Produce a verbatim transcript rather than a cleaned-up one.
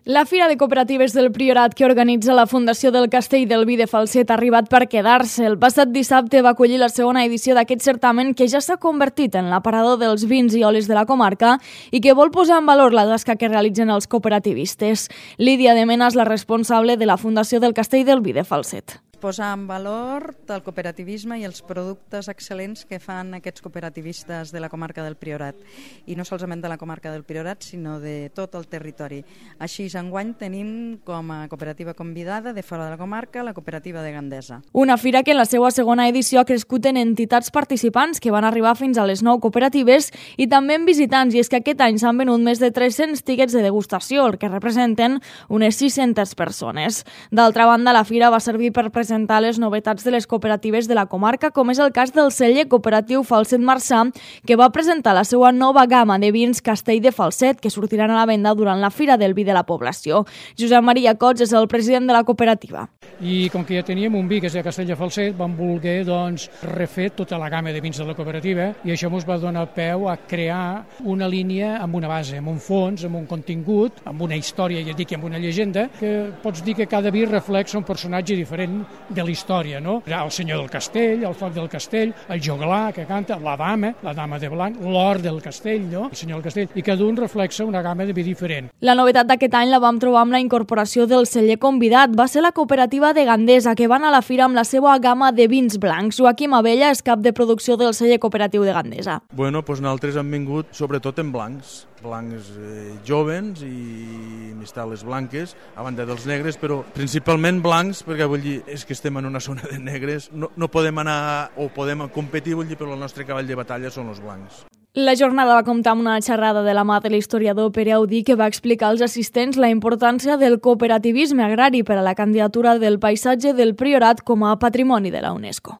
La Fira de Cooperatives del Priorat que organitza la Fundació del Castell del Vi de Falset ha arribat per quedar-se. El passat dissabte va acollir la segona edició d'aquest certamen que ja s'ha convertit en l'aparador dels vins i olis de la comarca i que vol posar en valor la tasca que realitzen els cooperativistes. Lídia de Mena és la responsable de la Fundació del Castell del Vi de Falset. Posar en valor el cooperativisme i els productes excel·lents que fan aquests cooperativistes de la comarca del Priorat. I no solament de la comarca del Priorat, sinó de tot el territori. Així, enguany tenim com a cooperativa convidada de fora de la comarca la cooperativa de Gandesa. Una fira que en la seva segona edició ha crescut en entitats participants que van arribar fins a les nou cooperatives i també en visitants, i és que aquest any s'han venut més de tres-cents tiquets de degustació, el que representen unes sis-centes persones. D'altra banda, la fira va servir per presentar presentar les novetats de les cooperatives de la comarca, com és el cas del celler cooperatiu Falset Marçà, que va presentar la seva nova gamma de vins Castell de Falset, que sortiran a la venda durant la Fira del Vi de la població. Josep Maria Cots és el president de la cooperativa. I com que ja teníem un vi que és de Castell de Falset, vam voler doncs, refer tota la gamma de vins de la cooperativa i això ens va donar peu a crear una línia amb una base, amb un fons, amb un contingut, amb una història, ja dic, amb una llegenda, que pots dir que cada vi reflexa un personatge diferent de la història, no? El senyor del castell, el foc del castell, el joglar que canta, la dama, la dama de blanc, l'or del castell, no? El senyor del castell, i cada un reflexa una gamma de vi diferent. La novetat d'aquest any la vam trobar amb la incorporació del celler convidat. Va ser la cooperativa de Gandesa, que van a la fira amb la seva gamma de vins blancs. Joaquim Abella és cap de producció del celler cooperatiu de Gandesa. Bueno, doncs nosaltres hem vingut sobretot en blancs, blancs eh, jovens i mistales blanques, a banda dels negres, però principalment blancs, perquè vull dir, és que estem en una zona de negres, no, no podem anar o podem competir, vull dir, però el nostre cavall de batalla són els blancs. La jornada va comptar amb una xerrada de la mà de l'historiador Pere Audí, que va explicar als assistents la importància del cooperativisme agrari per a la candidatura del paisatge del Priorat com a patrimoni de la UNESCO.